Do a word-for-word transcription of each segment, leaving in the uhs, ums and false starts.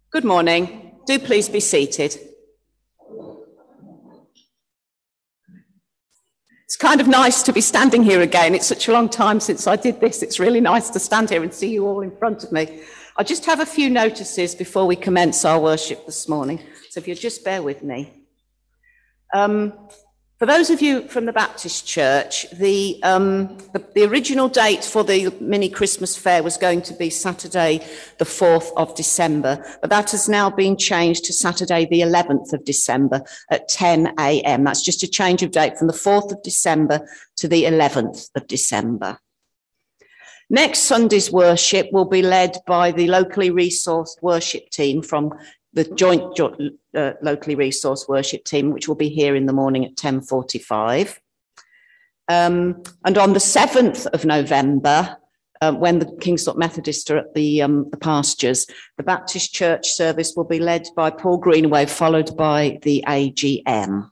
Good morning. Do please be seated. It's kind of nice to be standing here again. It's such a long time since I did this. It's really nice to stand here and see you all in front of me. I just have a few notices before we commence our worship this morning. So if you'll just bear with me. Um, For those of you from the Baptist Church, the, um, the, the original date for the mini Christmas fair was going to be Saturday, the fourth of December, but that has now been changed to Saturday, the eleventh of December at ten a.m. That's just a change of date from the fourth of December to the eleventh of December. Next Sunday's worship will be led by the locally resourced worship team from the joint uh, locally resourced worship team, which will be here in the morning at ten forty-five. Um, and on the seventh of November, uh, when the Kingsthorpe Methodists are at the, um, the pastures, the Baptist Church service will be led by Paul Greenaway, followed by the A G M.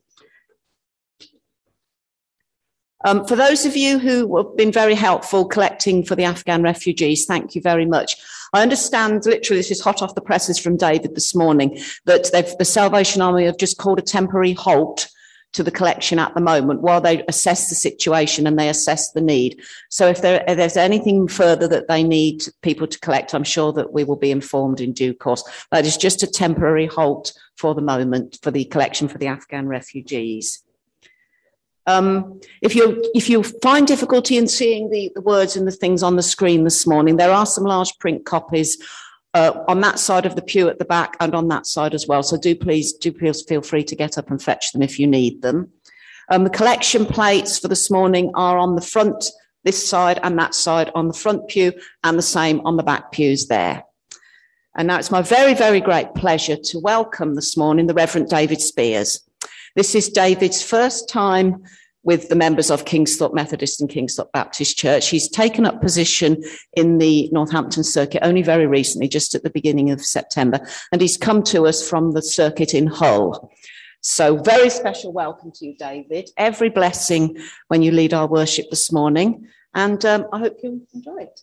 Um, for those of you who have been very helpful collecting for the Afghan refugees, thank you very much. I understand, literally, this is hot off the presses from David this morning, that they've, the Salvation Army have just called a temporary halt to the collection at the moment while they assess the situation and they assess the need. So if, there, if there's anything further that they need people to collect, I'm sure that we will be informed in due course. That is just a temporary halt for the moment for the collection for the Afghan refugees. Um, if you if you find difficulty in seeing the, the words and the things on the screen this morning, there are some large print copies uh, on that side of the pew at the back and on that side as well. So do please do please feel free to get up and fetch them if you need them. Um, the collection plates for this morning are on the front, this side and that side on the front pew, and the same on the back pews there. And now it's my very, very great pleasure to welcome this morning the Reverend David Spears. This is David's first time with the members of Kingsthorpe Methodist and Kingsthorpe Baptist Church. He's taken up position in the Northampton circuit only very recently, just at the beginning of September, and he's come to us from the circuit in Hull. So very special welcome to you, David. Every blessing when you lead our worship this morning, and um, I hope you enjoy it.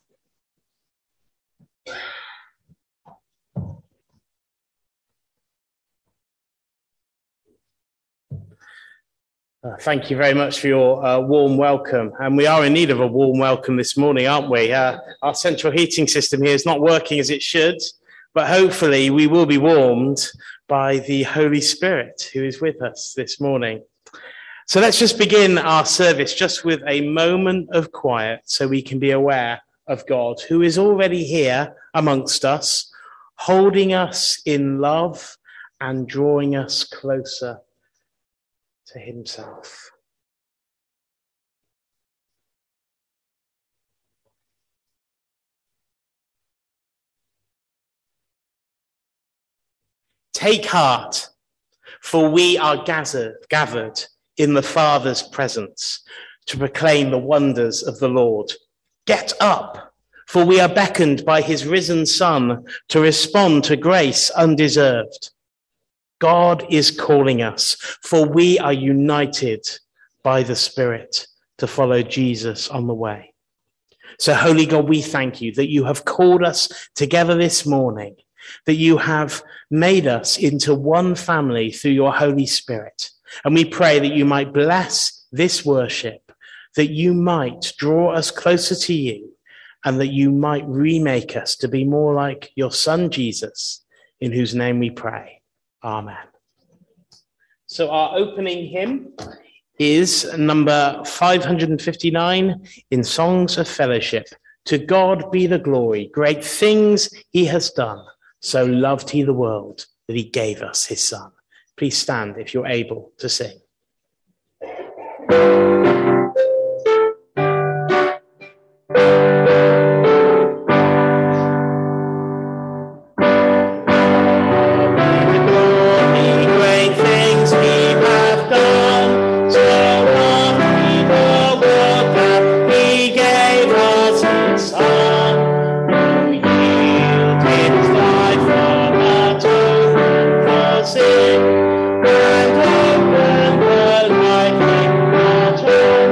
Uh, thank you very much for your uh, warm welcome. And we are in need of a warm welcome this morning, aren't we? Uh, our central heating system here is not working as it should, but hopefully we will be warmed by the Holy Spirit who is with us this morning. So let's just begin our service just with a moment of quiet so we can be aware of God, who is already here amongst us, holding us in love and drawing us closer to himself. Take heart, for we are gathered, gathered in the Father's presence to proclaim the wonders of the Lord. Get up, for we are beckoned by his risen Son to respond to grace undeserved. God is calling us, for we are united by the Spirit to follow Jesus on the way. So, Holy God, we thank you that you have called us together this morning, that you have made us into one family through your Holy Spirit. And we pray that you might bless this worship, that you might draw us closer to you, and that you might remake us to be more like your Son, Jesus, in whose name we pray. Amen. So our opening hymn is number five hundred fifty-nine in Songs of Fellowship. To God be the glory, great things he has done. So loved he the world that he gave us his Son. Please stand if you're able to sing. And open the light in the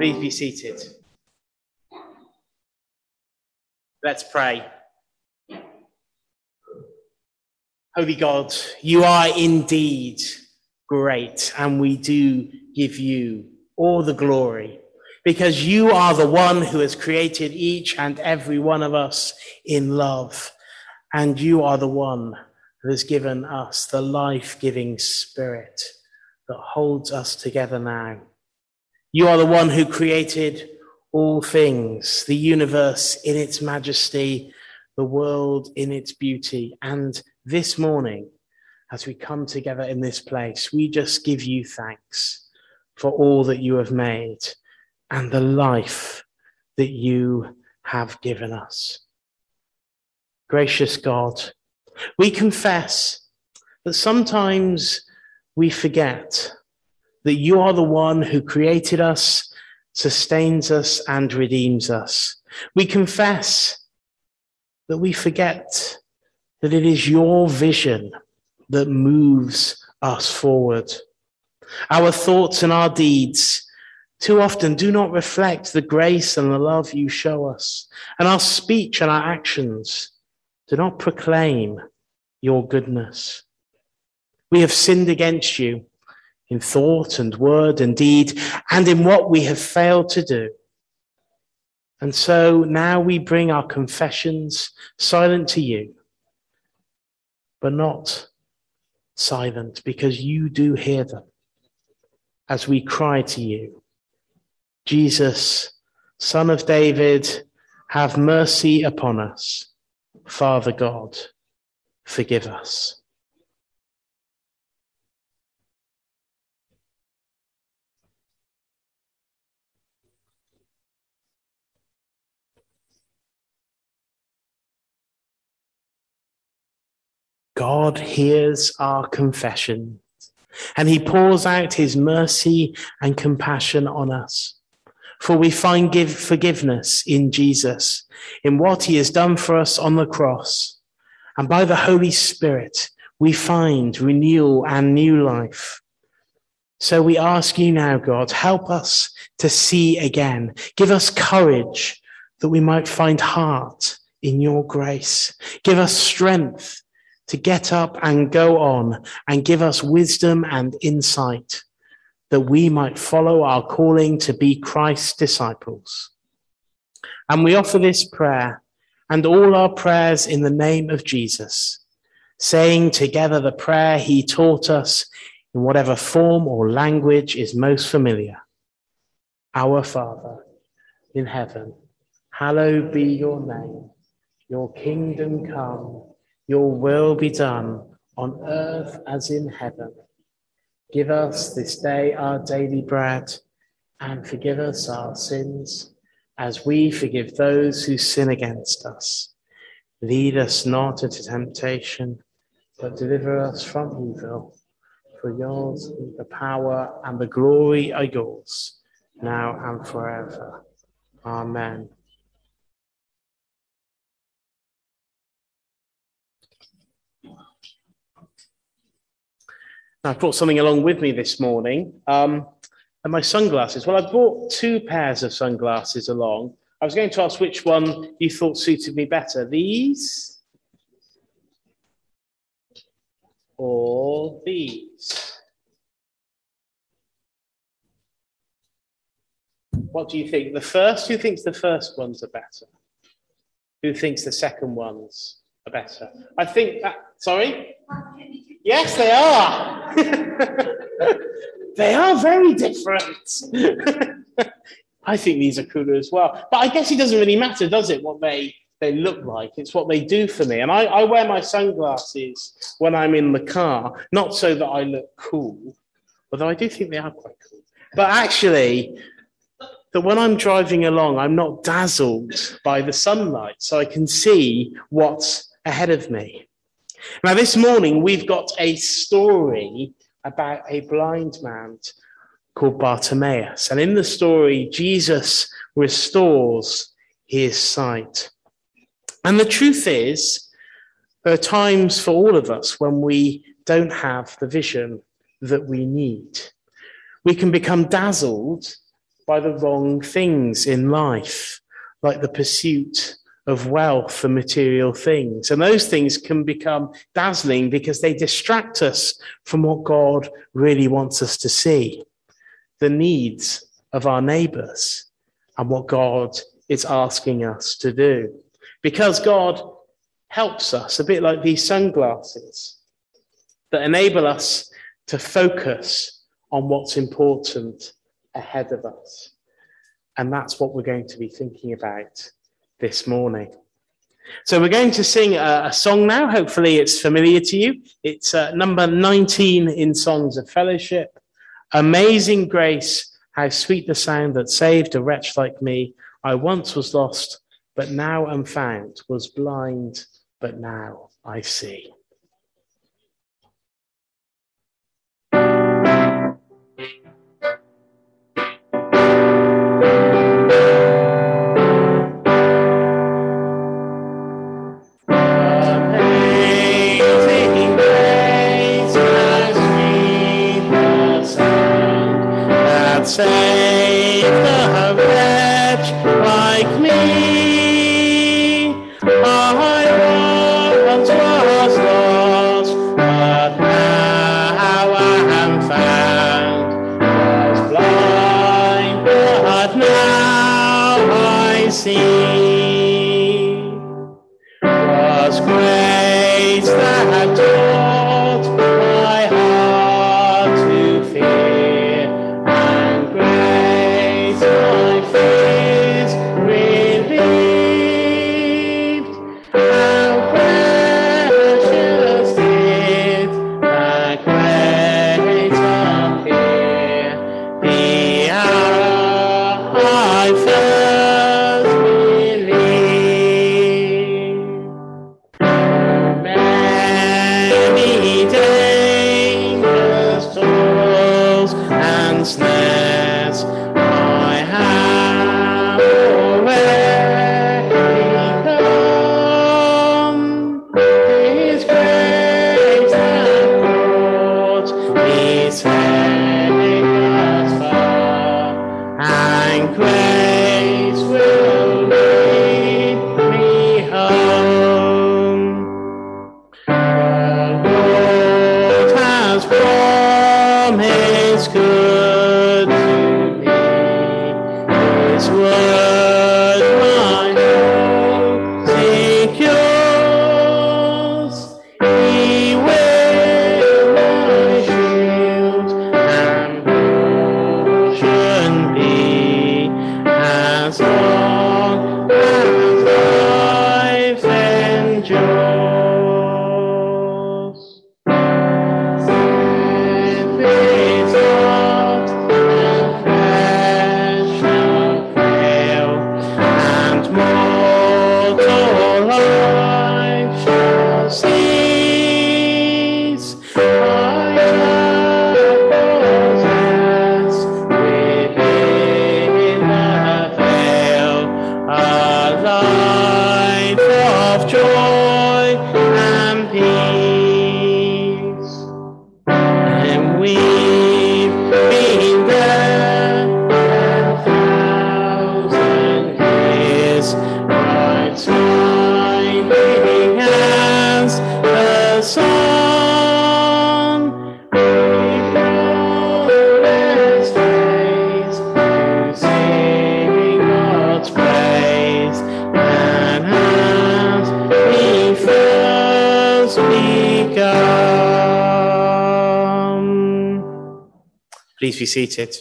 Please be seated. Let's pray. Holy God, you are indeed great, and we do give you all the glory, because you are the one who has created each and every one of us in love, and you are the one who has given us the life-giving Spirit that holds us together now. You are the one who created all things, the universe in its majesty, the world in its beauty. And this morning, as we come together in this place, we just give you thanks for all that you have made and the life that you have given us. Gracious God, we confess that sometimes we forget that you are the one who created us, sustains us, and redeems us. We confess that we forget that it is your vision that moves us forward. Our thoughts and our deeds too often do not reflect the grace and the love you show us, and our speech and our actions do not proclaim your goodness. We have sinned against you in thought and word and deed, and in what we have failed to do. And so now we bring our confessions silent to you, but not silent, because you do hear them as we cry to you. Jesus, Son of David, have mercy upon us. Father God, forgive us. God hears our confession, and he pours out his mercy and compassion on us. For we find give forgiveness in Jesus, in what he has done for us on the cross. And by the Holy Spirit, we find renewal and new life. So we ask you now, God, help us to see again. Give us courage that we might find heart in your grace. Give us strength to get up and go on, and give us wisdom and insight that we might follow our calling to be Christ's disciples. And we offer this prayer and all our prayers in the name of Jesus, saying together the prayer he taught us in whatever form or language is most familiar. Our Father in heaven, hallowed be your name. Your kingdom come. Your will be done on earth as in heaven. Give us this day our daily bread, and forgive us our sins as we forgive those who sin against us. Lead us not into temptation, but deliver us from evil. For yours is the power and the glory are yours, now and forever. Amen. I brought something along with me this morning, um, and my sunglasses. Well, I brought two pairs of sunglasses along. I was going to ask which one you thought suited me better, these or these. What do you think? The first? Who thinks the first ones are better? Who thinks the second ones are better? I think that, sorry? Yes, they are. They are very different. I think these are cooler as well. But I guess it doesn't really matter, does it, what they, they look like? It's what they do for me. And I, I wear my sunglasses when I'm in the car, not so that I look cool, although I do think they are quite cool. But actually, that when I'm driving along, I'm not dazzled by the sunlight, so I can see what's ahead of me. Now, this morning, we've got a story about a blind man called Bartimaeus. And in the story, Jesus restores his sight. And the truth is, there are times for all of us when we don't have the vision that we need. We can become dazzled by the wrong things in life, like the pursuit of wealth and material things. And those things can become dazzling because they distract us from what God really wants us to see, the needs of our neighbours and what God is asking us to do. Because God helps us, a bit like these sunglasses, that enable us to focus on what's important ahead of us. And that's what we're going to be thinking about this morning. So we're going to sing a, a song now. Hopefully it's familiar to you. It's uh, number nineteen in Songs of Fellowship. Amazing Grace, how sweet the sound that saved a wretch like me. I once was lost, but now am found, was blind, but now I see. Save a wretch like me. I once was lost, but now I am found. Was blind, but now I see. Was grace that taught my heart to fear. Please be seated.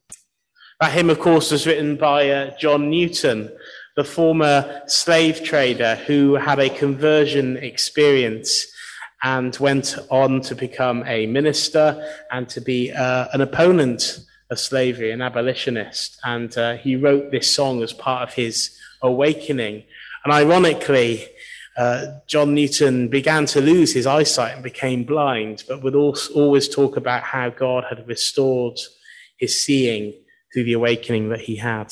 That hymn, of course, was written by uh, John Newton, the former slave trader who had a conversion experience and went on to become a minister and to be uh, an opponent of slavery, an abolitionist. And uh, he wrote this song as part of his awakening. And ironically, Uh, John Newton began to lose his eyesight and became blind, but would also always talk about how God had restored his seeing through the awakening that he had.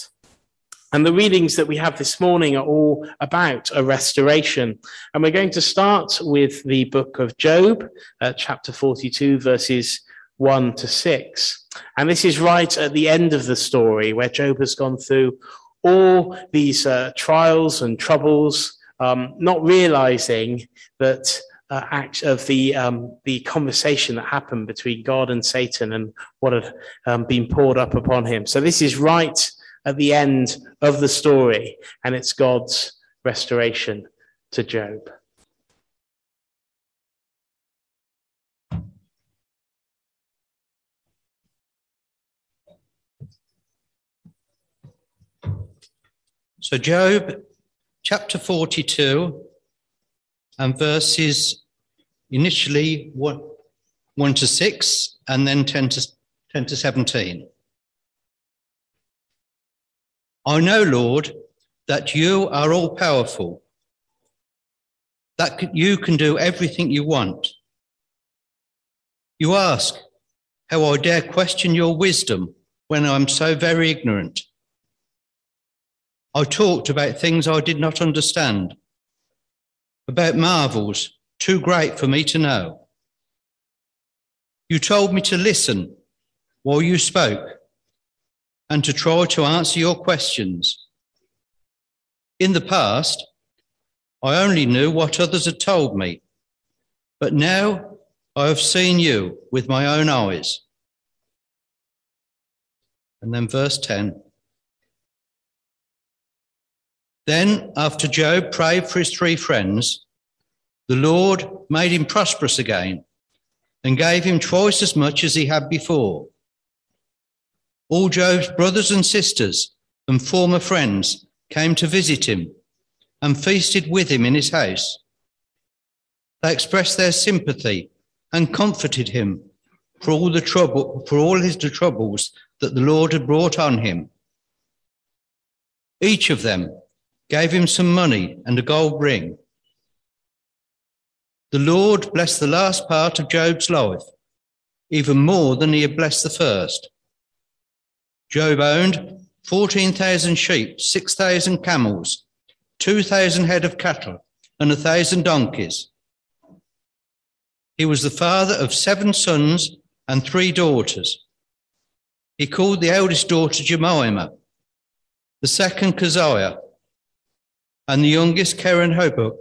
And the readings that we have this morning are all about a restoration. And we're going to start with the book of Job, uh, chapter forty-two, verses one to six. And this is right at the end of the story where Job has gone through all these uh, trials and troubles, um, not realizing that uh, act of the um, the conversation that happened between God and Satan and what had um, been poured up upon him. So this is right at the end of the story, and it's God's restoration to Job. So Job chapter forty-two and verses initially one, one to six and then ten to, ten to seventeen. I know, Lord, that you are all powerful, that you can do everything you want. You ask how I dare question your wisdom when I'm so very ignorant. I talked about things I did not understand, about marvels too great for me to know. You told me to listen while you spoke and to try to answer your questions. In the past, I only knew what others had told me, but now I have seen you with my own eyes. And then verse ten. Then, after Job prayed for his three friends, the Lord made him prosperous again and gave him twice as much as he had before. All Job's brothers and sisters and former friends came to visit him and feasted with him in his house. They expressed their sympathy and comforted him for all the trouble, for all his troubles that the Lord had brought on him. Each of them gave him some money and a gold ring. The Lord blessed the last part of Job's life, even more than he had blessed the first. Job owned fourteen thousand sheep, six thousand camels, two thousand head of cattle, and a thousand donkeys. He was the father of seven sons and three daughters. He called the eldest daughter Jemima, the second Keziah, and the youngest Keren Hobuk.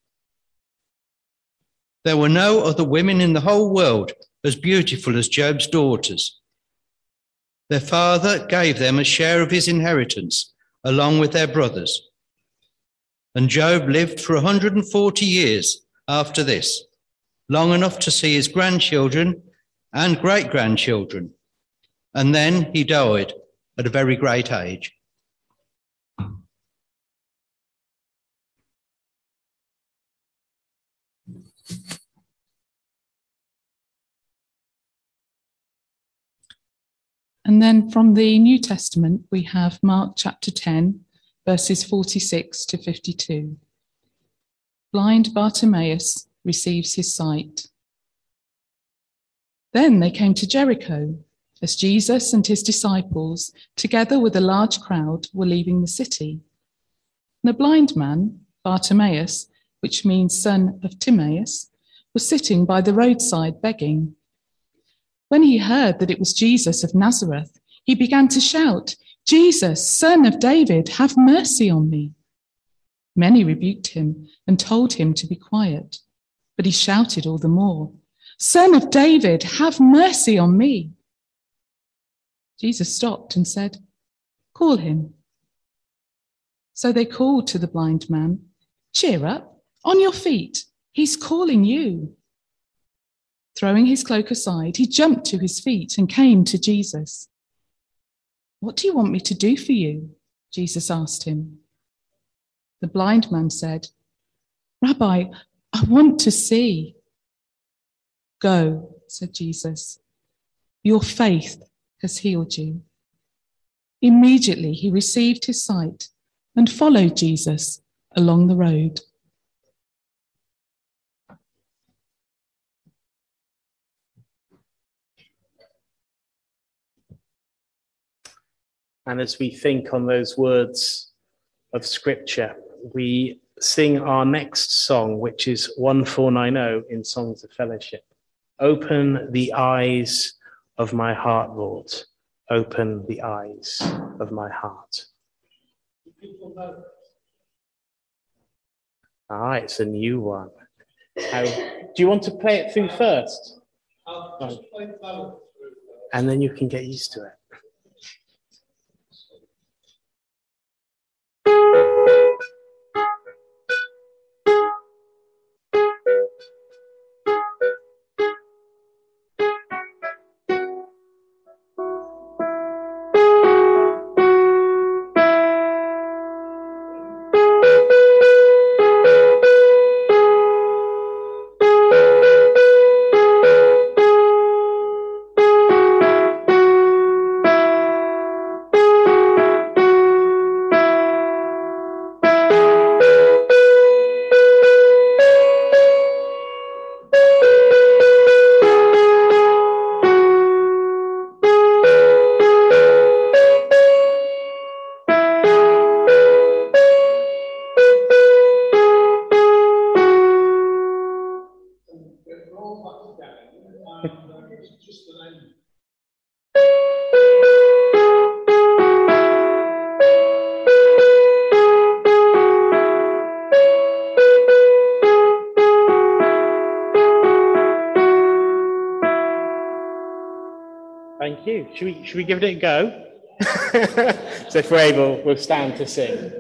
There were no other women in the whole world as beautiful as Job's daughters. Their father gave them a share of his inheritance along with their brothers. And Job lived for one hundred forty years after this, long enough to see his grandchildren and great-grandchildren. And then he died at a very great age. And then from the New Testament, we have Mark chapter ten, verses forty-six to fifty-two. Blind Bartimaeus receives his sight. Then they came to Jericho, as Jesus and his disciples, together with a large crowd, were leaving the city. And a blind man, Bartimaeus, which means son of Timaeus, was sitting by the roadside begging. When he heard that it was Jesus of Nazareth, he began to shout, "Jesus, Son of David, have mercy on me." Many rebuked him and told him to be quiet, but he shouted all the more, "Son of David, have mercy on me." Jesus stopped and said, "Call him." So they called to the blind man, "Cheer up, on your feet, he's calling you." Throwing his cloak aside, he jumped to his feet and came to Jesus. "What do you want me to do for you?" Jesus asked him. The blind man said, "Rabbi, I want to see." "Go," said Jesus. "Your faith has healed you." Immediately he received his sight and followed Jesus along the road. And as we think on those words of Scripture, we sing our next song, which is one four nine zero in Songs of Fellowship. Open the eyes of my heart, Lord. Open the eyes of my heart. Ah, it's a new one. How, do you want to play it through first? I'll play the ballad through. And then you can get used to it. Thank you. Should we, should we give it a go? So if we're able, we'll stand to sing.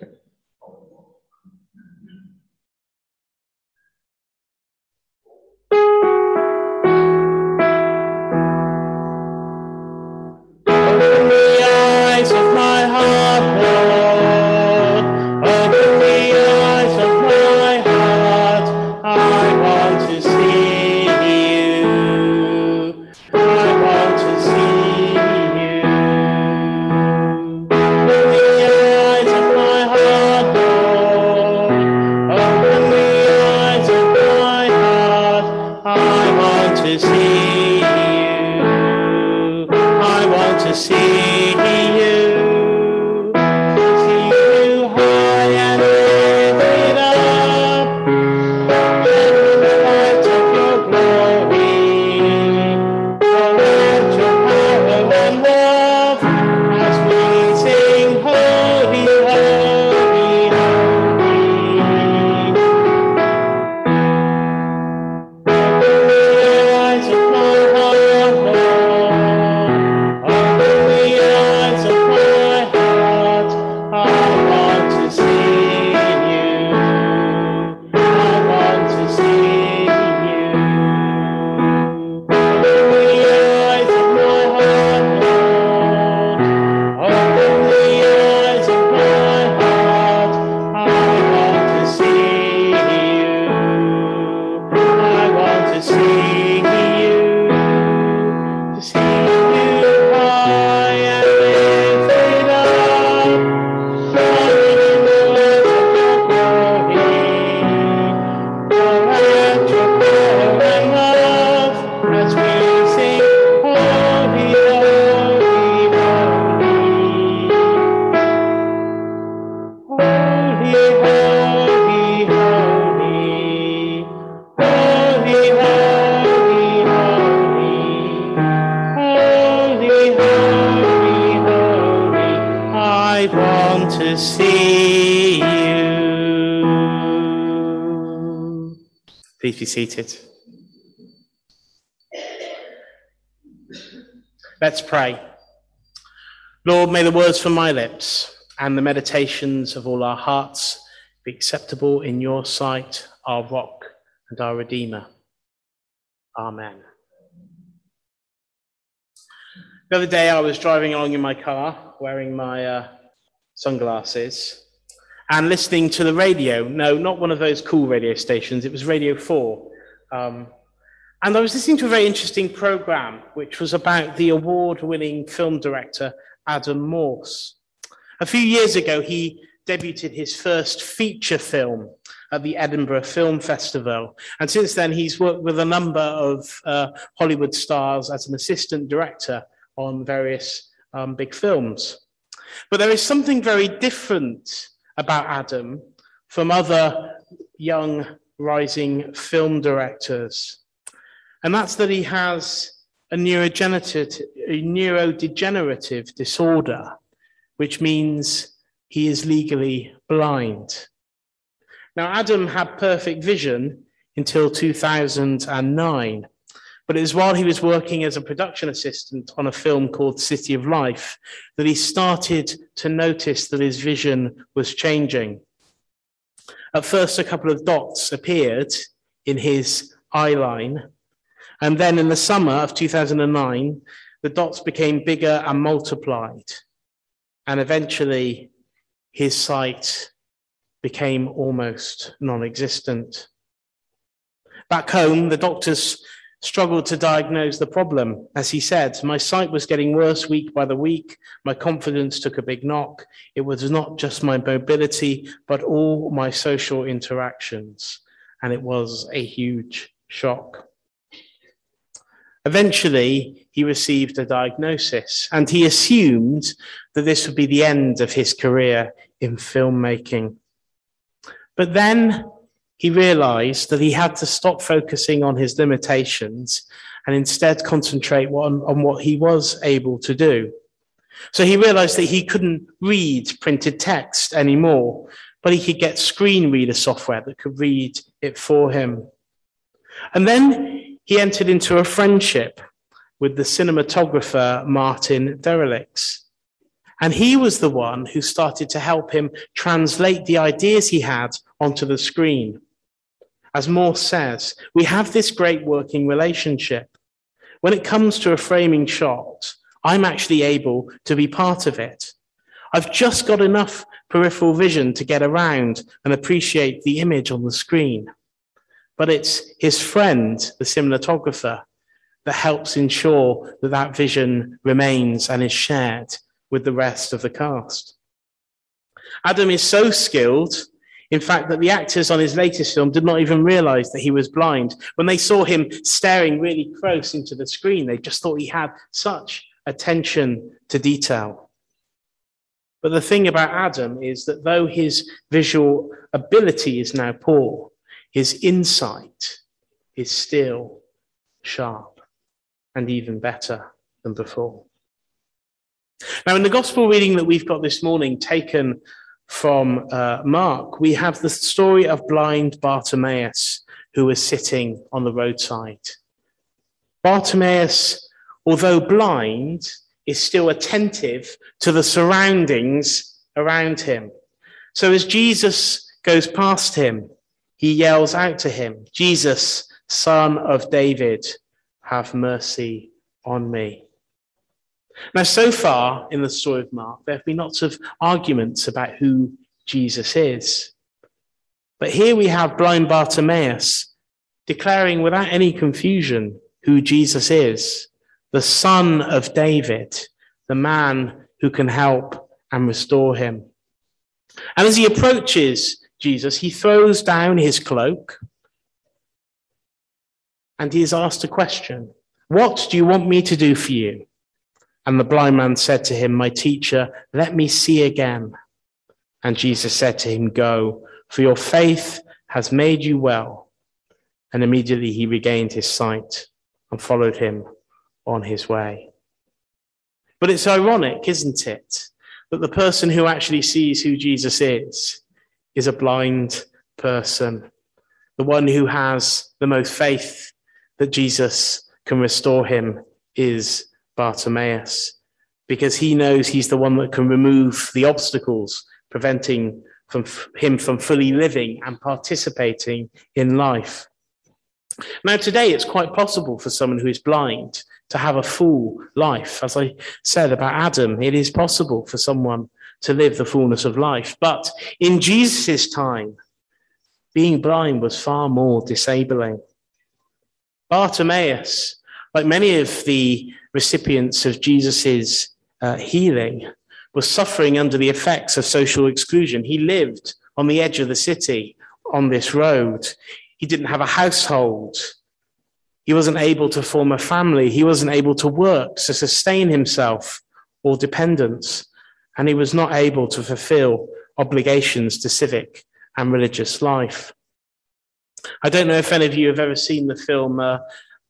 Open the eyes of my heart, Lord. Open the eyes of my heart. I want to see you. I want to see you. Open the eyes of my heart, Lord. Open the eyes of my heart. I want to see you. I want to see you. See you high and lifted up. In the light of your glory. Pour out your power and love as we sing holy, holy, holy. Open the eyes of my heart, Lord. Open the eyes of my heart. I want to see you. I want to see you. Open the eyes of my heart, Lord. Open the eyes of my heart. I want to see you. I want to see you. To see you high and lifted up. Shining in the light of your glory. Pour out your power and love as we sing holy, holy, holy. Holy, holy, holy. Holy, holy, holy. Holy, holy, holy. I want to see you. Please be seated. Let's pray. Lord, may the words from my lips and the meditations of all our hearts be acceptable in your sight, our rock and our Redeemer. Amen. The other day I was driving along in my car wearing my uh, sunglasses and listening to the radio. No, not one of those cool radio stations. It was Radio four. Um, and I was listening to a very interesting program which was about the award-winning film director Adam Morse. A few years ago, he debuted his first feature film at the Edinburgh Film Festival. And since then, he's worked with a number of uh, Hollywood stars as an assistant director on various um, big films. But there is something very different about Adam from other young rising film directors. And that's that he has a neurodegenerative, a neurodegenerative disorder, which means he is legally blind. Now, Adam had perfect vision until two thousand nine, but it was while he was working as a production assistant on a film called City of Life that he started to notice that his vision was changing. At first, a couple of dots appeared in his eye line, and then in the summer of two thousand nine, the dots became bigger and multiplied, and eventually his sight became almost non-existent. Back home, the doctors struggled to diagnose the problem. As he said, my sight was getting worse week by the week. My confidence took a big knock. It was not just my mobility, but all my social interactions. And it was a huge shock. Eventually, he received a diagnosis, and he assumed that this would be the end of his career in filmmaking. But then he realized that he had to stop focusing on his limitations and instead concentrate on, on what he was able to do. So he realized that he couldn't read printed text anymore, but he could get screen reader software that could read it for him. And then he entered into a friendship with the cinematographer Martin Derelix. And he was the one who started to help him translate the ideas he had onto the screen. As Morse says, we have this great working relationship. When it comes to a framing shot, I'm actually able to be part of it. I've just got enough peripheral vision to get around and appreciate the image on the screen. But it's his friend, the cinematographer, that helps ensure that that vision remains and is shared with the rest of the cast. Adam is so skilled, in fact, that the actors on his latest film did not even realize that he was blind. When they saw him staring really close into the screen, they just thought he had such attention to detail. But the thing about Adam is that though his visual ability is now poor, his insight is still sharp and even better than before. Now, in the gospel reading that we've got this morning, taken from uh, Mark, we have the story of blind Bartimaeus, who was sitting on the roadside. Bartimaeus, although blind, is still attentive to the surroundings around him. So as Jesus goes past him, he yells out to him, "Jesus, Son of David, have mercy on me." Now, so far in the story of Mark, there have been lots of arguments about who Jesus is. But here we have blind Bartimaeus declaring without any confusion who Jesus is, the Son of David, the man who can help and restore him. And as he approaches Jesus, he throws down his cloak and he is asked a question. "What do you want me to do for you?" And the blind man said to him, "My teacher, let me see again." And Jesus said to him, "Go, for your faith has made you well." And immediately he regained his sight and followed him on his way. But it's ironic, isn't it, that the person who actually sees who Jesus is, is a blind person, the one who has the most faith that Jesus can restore him is Bartimaeus, because he knows he's the one that can remove the obstacles preventing from him from fully living and participating in life. Now, today it's quite possible for someone who is blind to have a full life. As I said about Adam, it is possible for someone to live the fullness of life. But in Jesus' time, being blind was far more disabling. Bartimaeus, like many of the recipients of Jesus's uh, healing, was suffering under the effects of social exclusion. He lived on the edge of the city on this road. He didn't have a household. He wasn't able to form a family. He wasn't able to work to sustain himself or dependents. And he was not able to fulfill obligations to civic and religious life. I don't know if any of you have ever seen the film uh,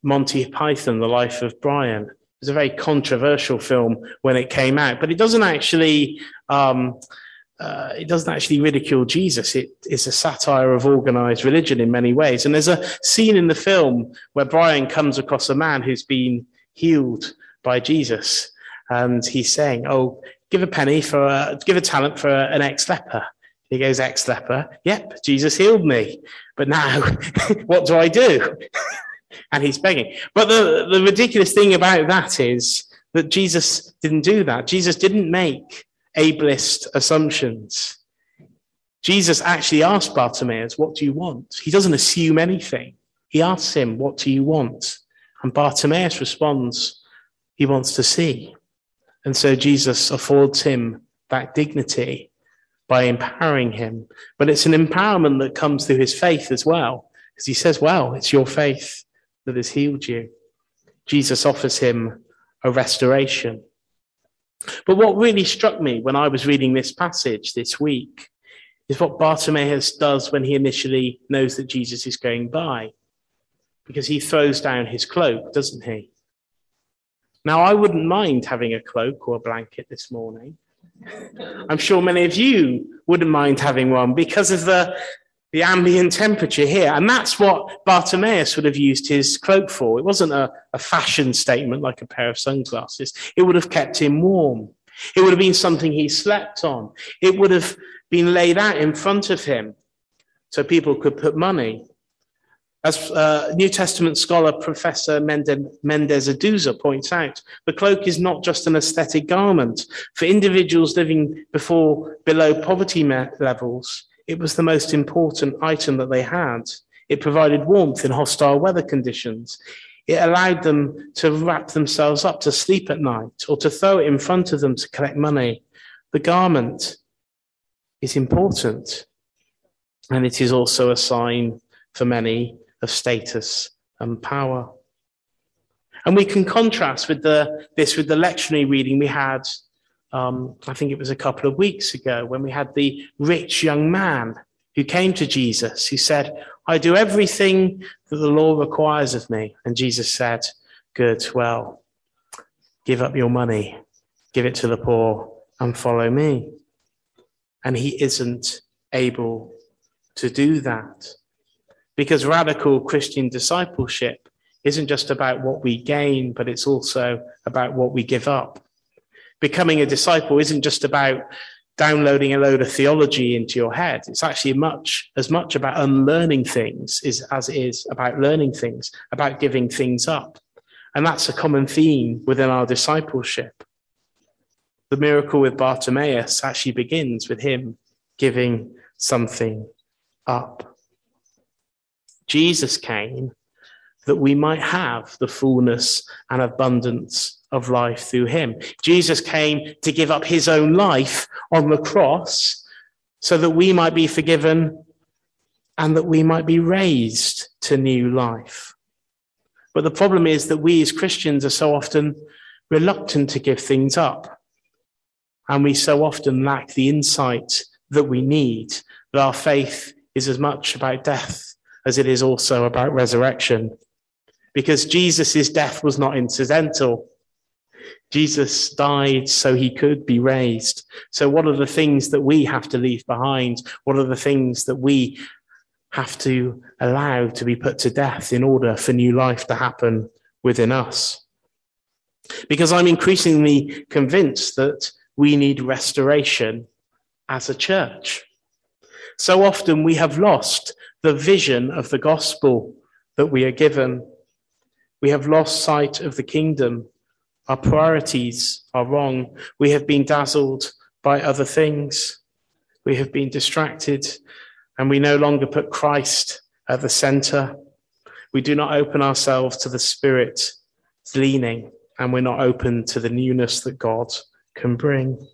Monty Python, The Life of Brian. It was a very controversial film when it came out, but it doesn't actually um, uh, it doesn't actually ridicule Jesus. It is a satire of organized religion in many ways. And there's a scene in the film where Brian comes across a man who's been healed by Jesus, and he's saying, "Oh, give a penny for a, give a talent for a, an ex-leper." He goes, "Ex-leper? Yep, Jesus healed me. But now, what do I do?" And he's begging. But the, the ridiculous thing about that is that Jesus didn't do that. Jesus didn't make ableist assumptions. Jesus actually asked Bartimaeus, "What do you want?" He doesn't assume anything. He asks him, "What do you want?" And Bartimaeus responds, he wants to see. And so Jesus affords him that dignity by empowering him. But it's an empowerment that comes through his faith as well. Because he says, "Well, it's your faith that has healed you." Jesus offers him a restoration. But what really struck me when I was reading this passage this week is what Bartimaeus does when he initially knows that Jesus is going by. Because he throws down his cloak, doesn't he? Now, I wouldn't mind having a cloak or a blanket this morning. I'm sure many of you wouldn't mind having one because of the, the ambient temperature here. And that's what Bartimaeus would have used his cloak for. It wasn't a, a fashion statement like a pair of sunglasses. It would have kept him warm. It would have been something he slept on. It would have been laid out in front of him so people could put money. As uh, New Testament scholar Professor Mendes Aduza points out, the cloak is not just an aesthetic garment. For individuals living before below poverty levels, it was the most important item that they had. It provided warmth in hostile weather conditions. It allowed them to wrap themselves up to sleep at night or to throw it in front of them to collect money. The garment is important, and it is also a sign for many of status and power. And we can contrast with the, this with the lectionary reading we had, um, I think it was a couple of weeks ago, when we had the rich young man who came to Jesus, who said, "I do everything that the law requires of me." And Jesus said, "Good, well, give up your money, give it to the poor, and follow me." And he isn't able to do that. Because radical Christian discipleship isn't just about what we gain, but it's also about what we give up. Becoming a disciple isn't just about downloading a load of theology into your head. It's actually much as much about unlearning things is, as it is about learning things, about giving things up. And that's a common theme within our discipleship. The miracle with Bartimaeus actually begins with him giving something up. Jesus came that we might have the fullness and abundance of life through him. Jesus came to give up his own life on the cross so that we might be forgiven and that we might be raised to new life. But the problem is that we as Christians are so often reluctant to give things up. And we so often lack the insight that we need, that our faith is as much about death as it is also about resurrection. Because Jesus' death was not incidental. Jesus died so he could be raised. So what are the things that we have to leave behind? What are the things that we have to allow to be put to death in order for new life to happen within us? Because I'm increasingly convinced that we need restoration as a church. So often we have lost the vision of the gospel that we are given. We have lost sight of the kingdom. Our priorities are wrong. We have been dazzled by other things. We have been distracted, and we no longer put Christ at the center. We do not open ourselves to the Spirit's leaning, and we're not open to the newness that God can bring.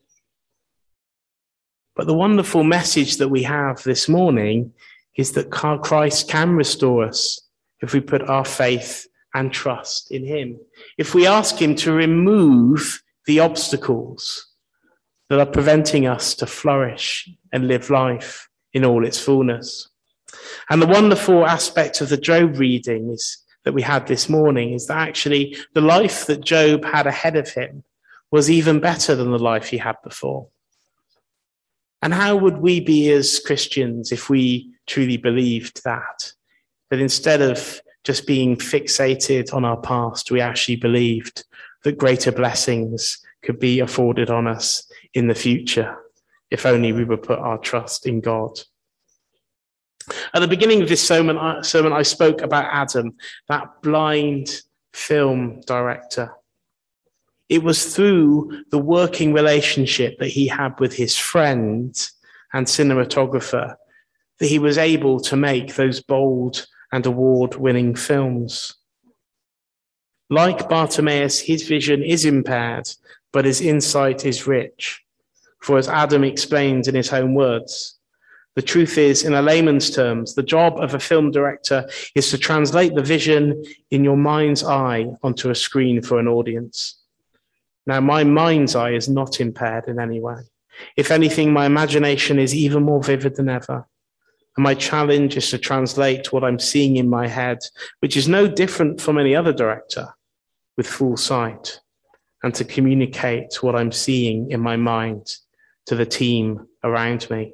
But the wonderful message that we have this morning is that Christ can restore us if we put our faith and trust in him. If we ask him to remove the obstacles that are preventing us to flourish and live life in all its fullness. And the wonderful aspect of the Job reading is that we had this morning is that actually the life that Job had ahead of him was even better than the life he had before. And how would we be as Christians if we truly believed that? That instead of just being fixated on our past, we actually believed that greater blessings could be afforded on us in the future, if only we would put our trust in God. At the beginning of this sermon, I, sermon, I spoke about Adam, that blind film director. It was through the working relationship that he had with his friend and cinematographer that he was able to make those bold and award-winning films. Like Bartimaeus, his vision is impaired, but his insight is rich. For as Adam explains in his own words, the truth is, in a layman's terms, the job of a film director is to translate the vision in your mind's eye onto a screen for an audience. Now, my mind's eye is not impaired in any way. If anything, my imagination is even more vivid than ever. And my challenge is to translate what I'm seeing in my head, which is no different from any other director, with full sight, and to communicate what I'm seeing in my mind to the team around me.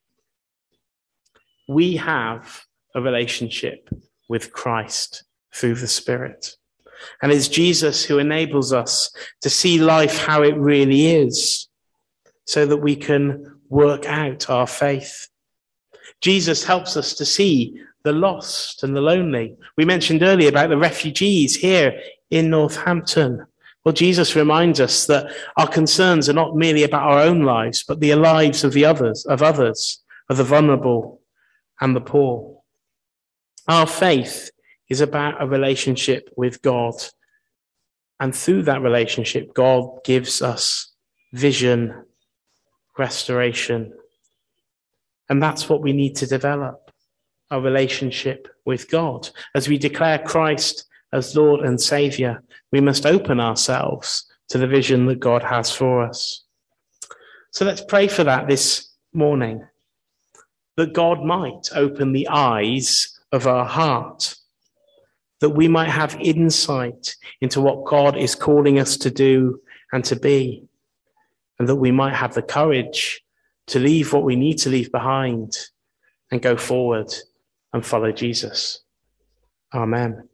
We have a relationship with Christ through the Spirit. And it's Jesus who enables us to see life how it really is, so that we can work out our faith. Jesus helps us to see the lost and the lonely. We mentioned earlier about the refugees here in Northampton. Well, Jesus reminds us that our concerns are not merely about our own lives, but the lives of the others, of others, of the vulnerable and the poor. Our faith is about a relationship with God. And through that relationship, God gives us vision, restoration. And that's what we need to develop, our relationship with God. As we declare Christ as Lord and Saviour, we must open ourselves to the vision that God has for us. So let's pray for that this morning, that God might open the eyes of our heart, that we might have insight into what God is calling us to do and to be, and that we might have the courage to leave what we need to leave behind and go forward and follow Jesus. Amen.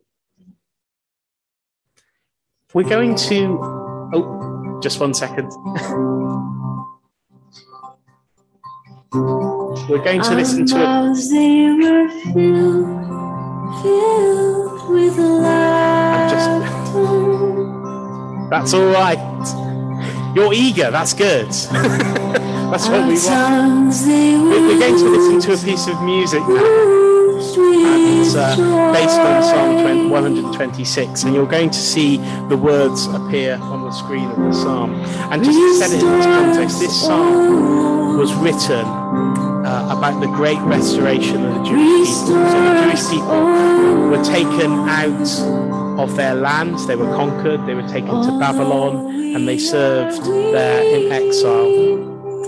We're going to, oh, just one second. We're going to listen to a... I'm just... That's all right. You're eager, that's good. That's what we want. We're going to listen to a piece of music now. And it's uh, based on Psalm one twenty-six, and you're going to see the words appear on the screen of the psalm. And just to set it in its context, this psalm was written uh, about the great restoration of the Jewish people. So the Jewish people were taken out of their land, they were conquered, they were taken to Babylon, and they served there in exile.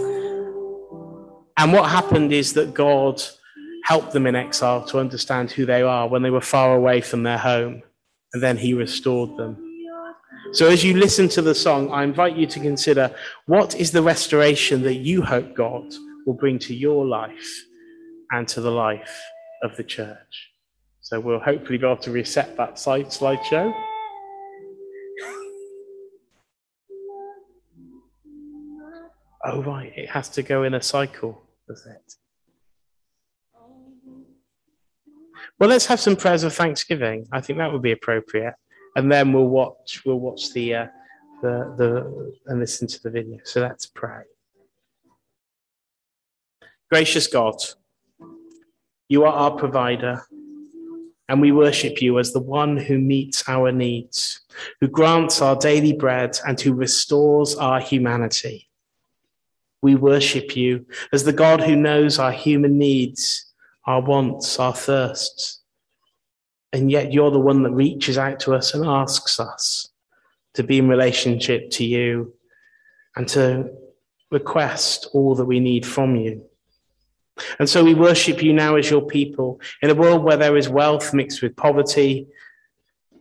And what happened is that God helped them in exile to understand who they are when they were far away from their home, and then he restored them. So as you listen to the song, I invite you to consider, what is the restoration that you hope God will bring to your life and to the life of the church? So we'll hopefully be able to reset that slide slideshow. Oh, right, it has to go in a cycle, does it? Well, let's have some prayers of thanksgiving. I think that would be appropriate, and then we'll watch. We'll watch the uh, the the and listen to the video. So let's pray. Gracious God, you are our provider, and we worship you as the one who meets our needs, who grants our daily bread, and who restores our humanity. We worship you as the God who knows our human needs, our wants, our thirsts. And yet you're the one that reaches out to us and asks us to be in relationship to you and to request all that we need from you. And so we worship you now as your people in a world where there is wealth mixed with poverty,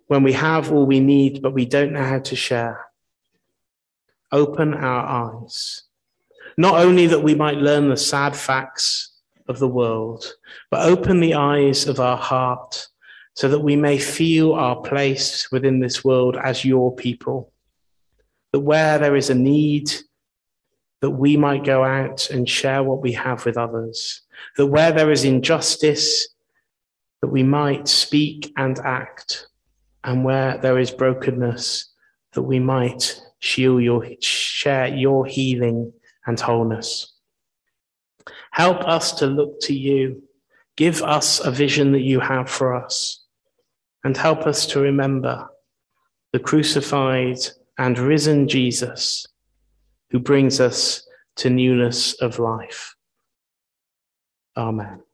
when we have all we need, but we don't know how to share. Open our eyes, not only that we might learn the sad facts of the world, but open the eyes of our heart so that we may feel our place within this world as your people. That where there is a need, that we might go out and share what we have with others. That where there is injustice, that we might speak and act. And where there is brokenness, that we might share your, share your healing and wholeness. Help us to look to you. Give us a vision that you have for us. And help us to remember the crucified and risen Jesus, who brings us to newness of life. Amen.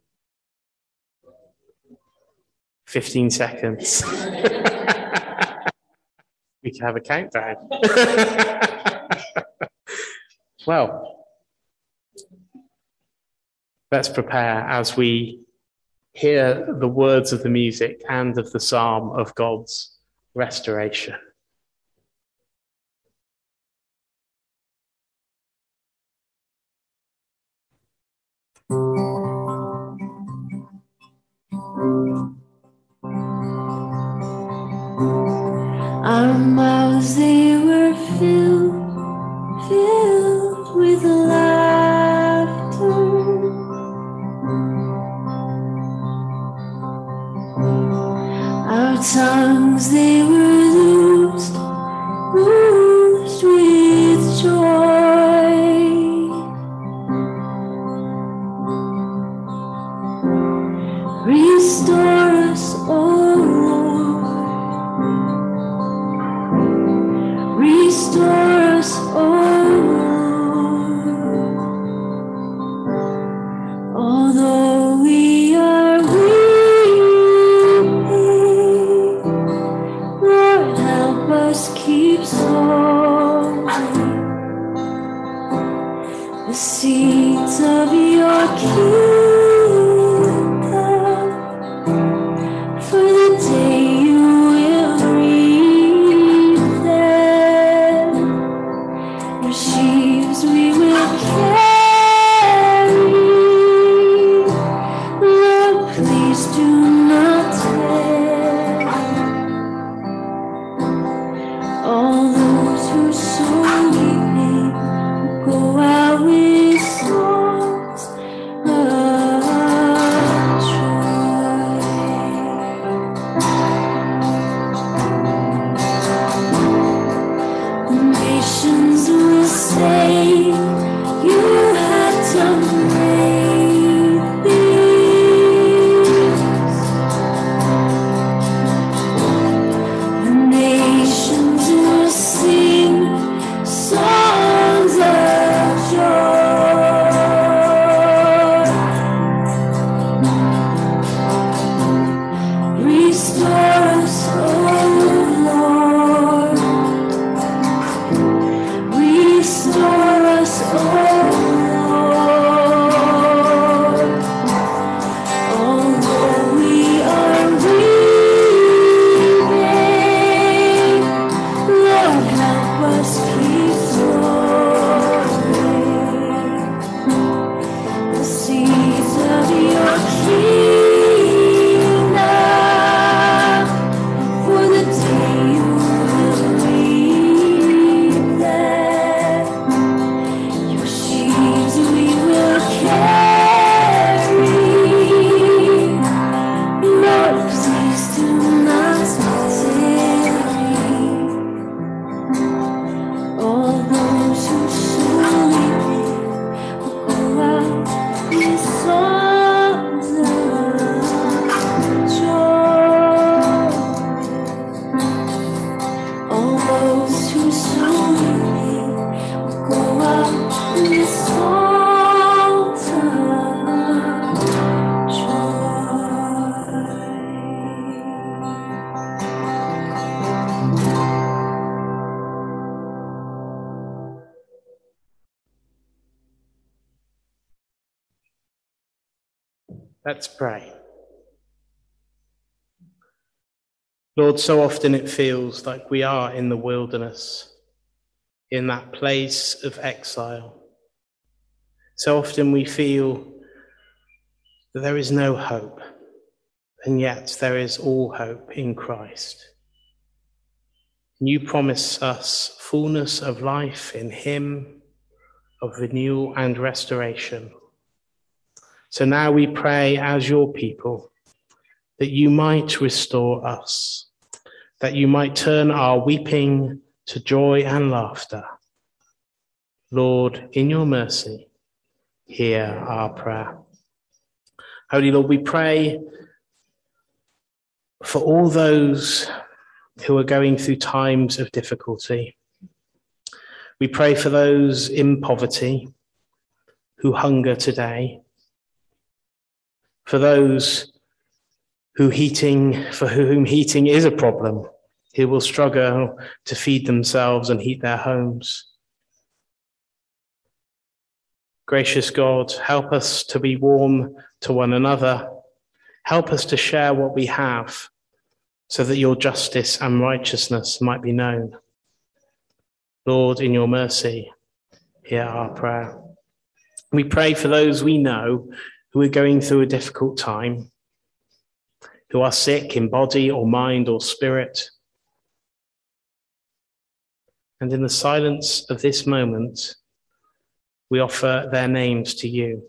fifteen seconds. We can have a countdown. Well, let's prepare as we hear the words of the music and of the psalm of God's restoration. Our mouths, they were filled, filled with laughter. Our tongues, they were loosed, loosed with joy. Restore us, O Lord. Restore us, O Lord. Although we are weak, Lord, help us keep sowing the seeds of your kingdom. For the day you will reap them, your sheaves we will carry. Lord, please do not tarry. All those who sow weeping will go out with songs of joy. The nations will say, you have done great things. The nations will sing songs of joy. Restore us, O Lord. Restore us, O Lord. Although we are weeping, Lord, help us keep sowing the seeds of your kingdom. For the day you will reap them, your sheaves we will carry. Lord, please do not tarry. All those who sow weeping will go out with songs of joy. All those who sow weeping will go out with songs of Let's pray. Lord, so often it feels like we are in the wilderness, in that place of exile. So often we feel that there is no hope, and yet there is all hope in Christ. And you promise us fullness of life in him, of renewal and restoration. So now we pray as your people that you might restore us, that you might turn our weeping to joy and laughter. Lord, in your mercy, hear our prayer. Holy Lord, we pray for all those who are going through times of difficulty. We pray for those in poverty who hunger today, for those who heating, for whom heating is a problem, who will struggle to feed themselves and heat their homes. Gracious God, help us to be warm to one another. Help us to share what we have so that your justice and righteousness might be known. Lord, in your mercy, hear our prayer. We pray for those we know who are going through a difficult time, who are sick in body or mind or spirit. And in the silence of this moment, we offer their names to you.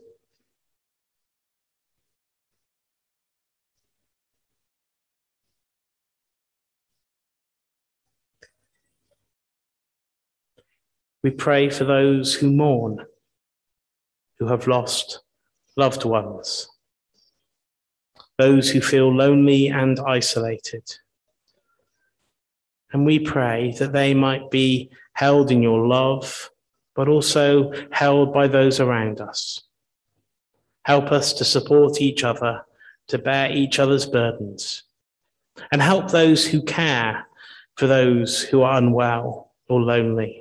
We pray for those who mourn, who have lost loved ones, those who feel lonely and isolated. And we pray that they might be held in your love, but also held by those around us. Help us to support each other, to bear each other's burdens, and help those who care for those who are unwell or lonely.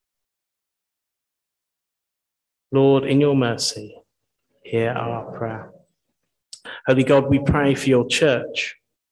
Lord, in your mercy, hear our prayer. Holy God, we pray for your church,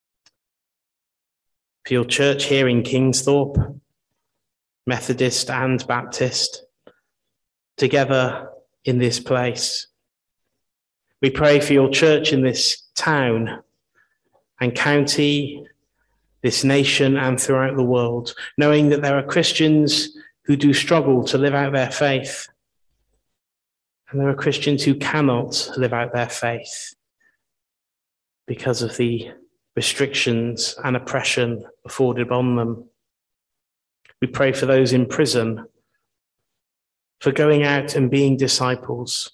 for your church here in Kingsthorpe, Methodist and Baptist, together in this place. We pray for your church in this town and county, this nation and throughout the world, knowing that there are Christians who do struggle to live out their faith. And there are Christians who cannot live out their faith because of the restrictions and oppression afforded on them. We pray for those in prison, for going out and being disciples.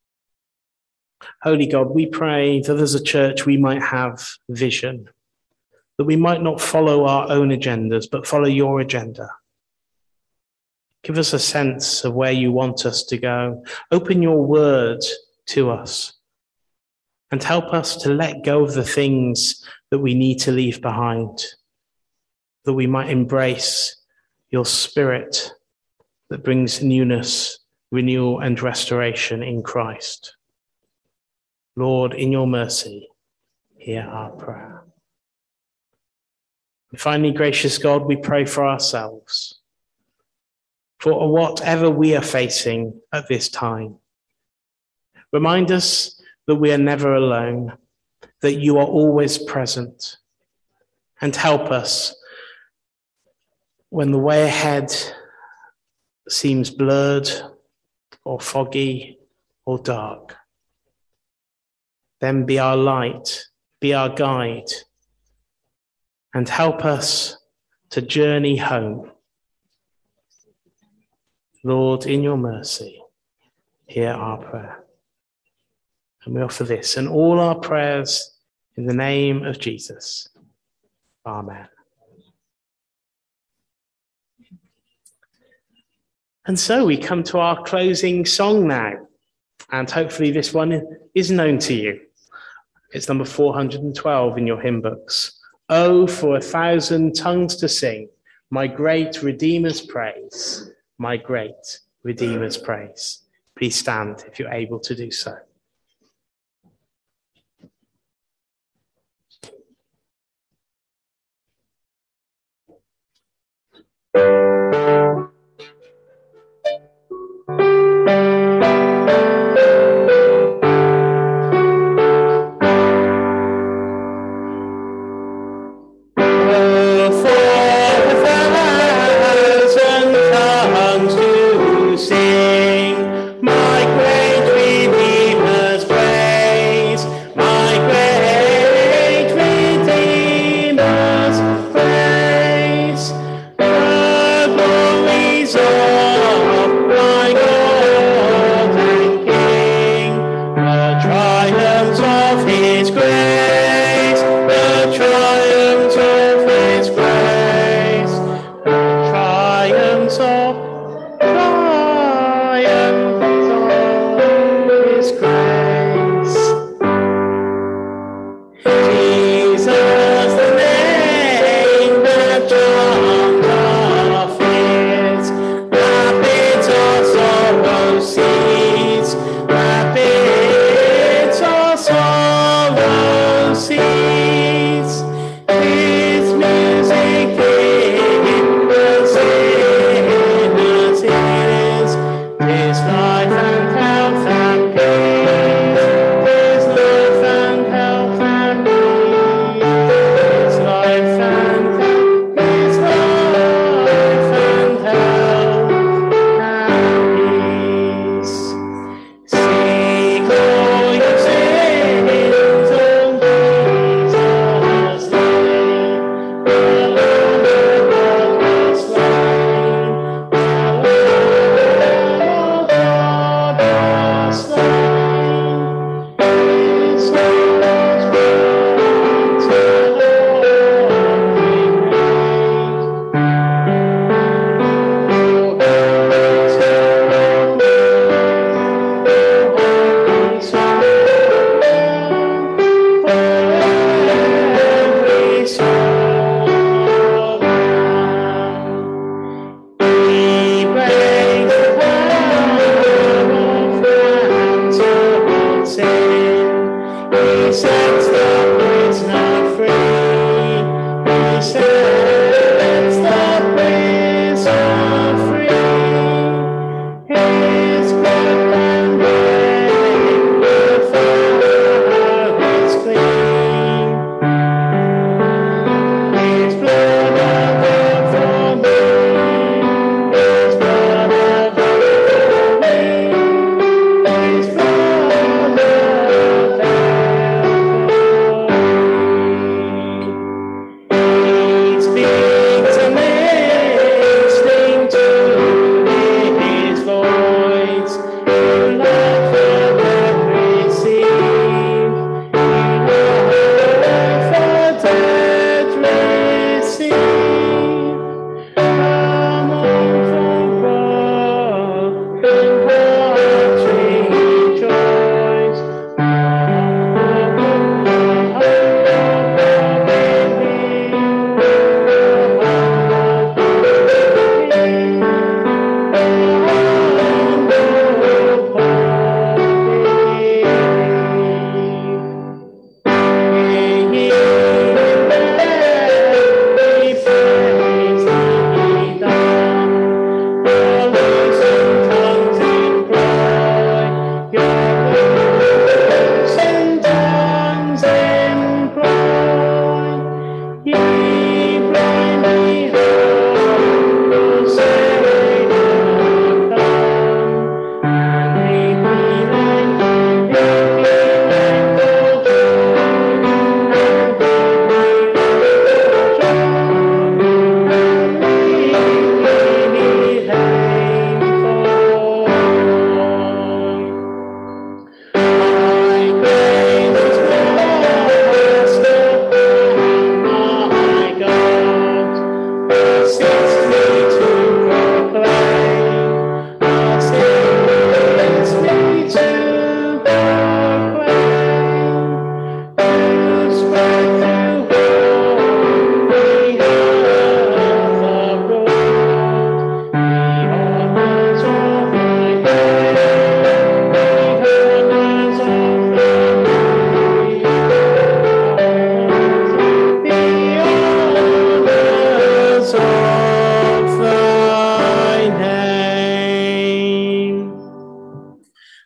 Holy God, we pray that as a church we might have vision, that we might not follow our own agendas, but follow your agenda. Give us a sense of where you want us to go. Open your word to us and help us to let go of the things that we need to leave behind, that we might embrace your spirit that brings newness, renewal, and restoration in Christ. Lord, in your mercy, hear our prayer. And finally, gracious God, we pray for ourselves, for whatever we are facing at this time. Remind us that we are never alone, that you are always present, and help us when the way ahead seems blurred or foggy or dark. Then be our light, be our guide, and help us to journey home. Lord, in your mercy, hear our prayer. And we offer this and all our prayers in the name of Jesus. Amen. And so we come to our closing song now, and hopefully this one is known to you. It's number four hundred twelve in your hymn books. Oh, for a thousand tongues to sing, my great Redeemer's praise, my great Redeemer's praise. Please stand if you're able to do so. Praise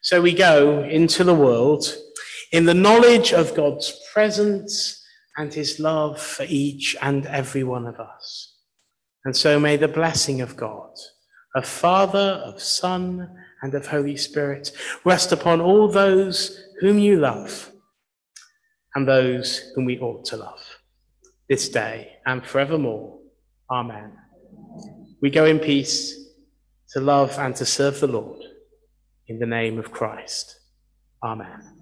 So we go into the world in the knowledge of God's presence and his love for each and every one of us. And so may the blessing of God, of Father, of Son, and of Holy Spirit rest upon all those whom you love and those whom we ought to love this day and forevermore. Amen. We go in peace to love and to serve the Lord in the name of Christ. Amen.